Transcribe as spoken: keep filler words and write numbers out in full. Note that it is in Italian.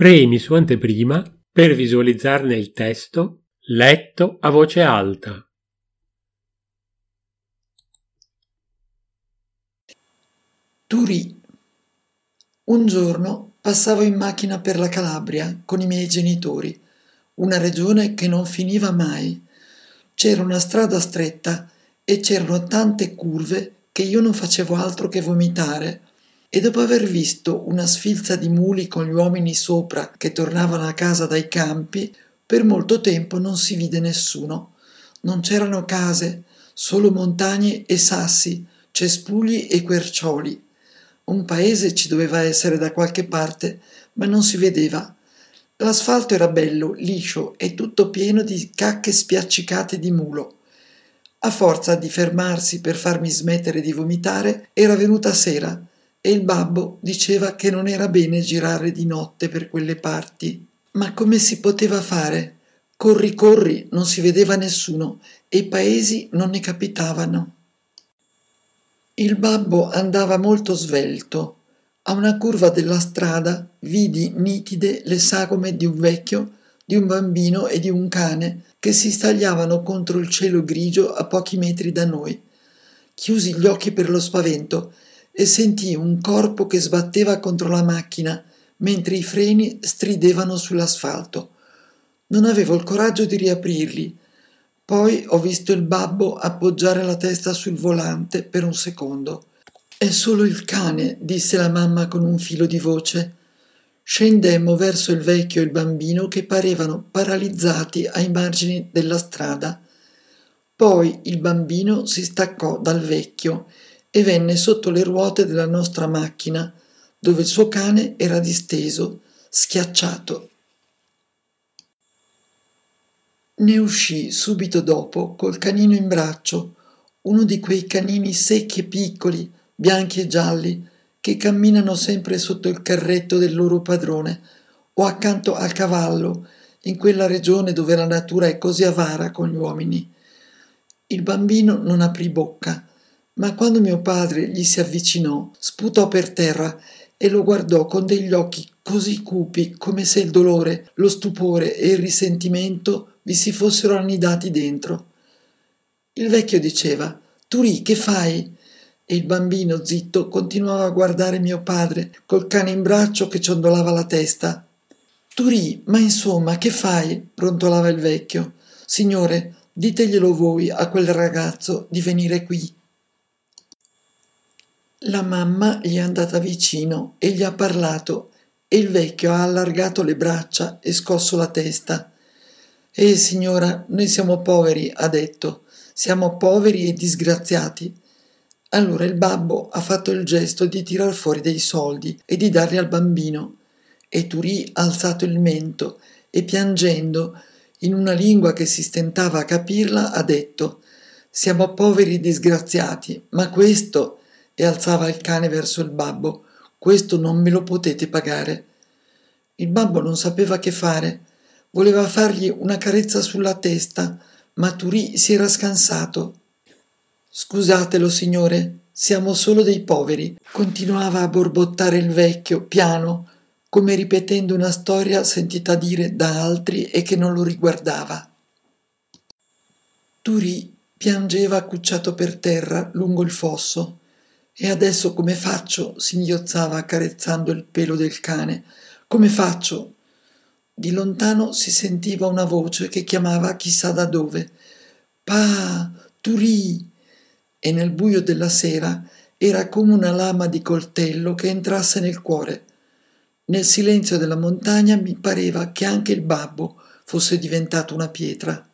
Premi su anteprima per visualizzarne il testo letto a voce alta. Turì. Un giorno passavo in macchina per la Calabria con i miei genitori, una regione che non finiva mai. C'era una strada stretta e c'erano tante curve che io non facevo altro che vomitare. E dopo aver visto una sfilza di muli con gli uomini sopra che tornavano a casa dai campi, per molto tempo non si vide nessuno. Non c'erano case, solo montagne e sassi, cespugli e quercioli. Un paese ci doveva essere da qualche parte, ma non si vedeva. L'asfalto era bello, liscio e tutto pieno di cacche spiaccicate di mulo. A forza di fermarsi per farmi smettere di vomitare, era venuta sera e il babbo diceva che non era bene girare di notte per quelle parti. Ma come si poteva fare? Corri, corri, non si vedeva nessuno e i paesi non ne capitavano. Il babbo andava molto svelto. A una curva della strada vidi nitide le sagome di un vecchio, di un bambino e di un cane che si stagliavano contro il cielo grigio a pochi metri da noi. Chiusi gli occhi per lo spavento e sentii un corpo che sbatteva contro la macchina mentre i freni stridevano sull'asfalto. Non avevo il coraggio di riaprirli. Poi ho visto il babbo appoggiare la testa sul volante per un secondo. «È solo il cane», disse la mamma con un filo di voce. Scendemmo verso il vecchio e il bambino che parevano paralizzati ai margini della strada. Poi il bambino si staccò dal vecchio e venne sotto le ruote della nostra macchina, dove il suo cane era disteso, schiacciato. Ne uscì subito dopo col canino in braccio, uno di quei canini secchi e piccoli, bianchi e gialli, che camminano sempre sotto il carretto del loro padrone o accanto al cavallo, in quella regione dove la natura è così avara con gli uomini. Il bambino non aprì bocca, ma quando mio padre gli si avvicinò, sputò per terra e lo guardò con degli occhi così cupi come se il dolore, lo stupore e il risentimento vi si fossero annidati dentro. Il vecchio diceva: «Turì, che fai?» E il bambino, zitto, continuava a guardare mio padre col cane in braccio che ciondolava la testa. «Turì, ma insomma, che fai?» brontolava il vecchio. «Signore, diteglielo voi a quel ragazzo di venire qui». La mamma gli è andata vicino e gli ha parlato e il vecchio ha allargato le braccia e scosso la testa. «Eh, signora, noi siamo poveri», ha detto, «siamo poveri e disgraziati». Allora il babbo ha fatto il gesto di tirar fuori dei soldi e di darli al bambino e Turì ha alzato il mento e piangendo, in una lingua che si stentava a capirla, ha detto: «Siamo poveri e disgraziati, ma questo», e alzava il cane verso il babbo, «questo non me lo potete pagare». Il babbo non sapeva che fare, voleva fargli una carezza sulla testa, ma Turì si era scansato. «Scusatelo, signore, siamo solo dei poveri», continuava a borbottare il vecchio, piano, come ripetendo una storia sentita dire da altri e che non lo riguardava. Turì piangeva accucciato per terra lungo il fosso. «E adesso come faccio?» singhiozzava accarezzando il pelo del cane. «Come faccio?» Di lontano si sentiva una voce che chiamava chissà da dove. «Pa, Turì!» E nel buio della sera era come una lama di coltello che entrasse nel cuore. Nel silenzio della montagna mi pareva che anche il babbo fosse diventato una pietra.